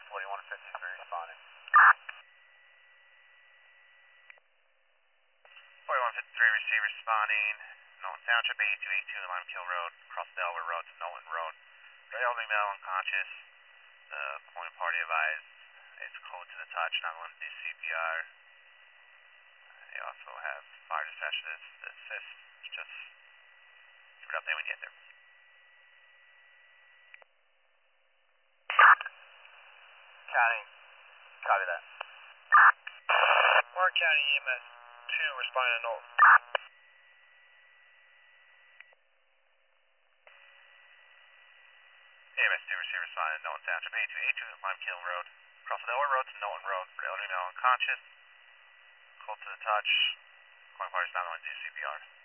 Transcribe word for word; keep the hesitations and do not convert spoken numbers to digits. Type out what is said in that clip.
forty-one fifty-three responding. forty-one fifty-three receive responding. Knowlton Township, eighty-two eighty-two Limekiln Road, across Delaware Road to Knowlton Road. For elderly male unconscious, the point party advised it's code to the touch, not willing to do C P R. They also have fire dispatchers to assist. Just give it up there when you get there. County, copy that. Warren County E M S two responding to Knowlton. E M S two receive responding to Knowlton Township, eighty-two eighty-two Limekiln Road, across Delaware Road to Knowlton Road. For elderly male unconscious, code to the touch. Point party is not willing to do C P R.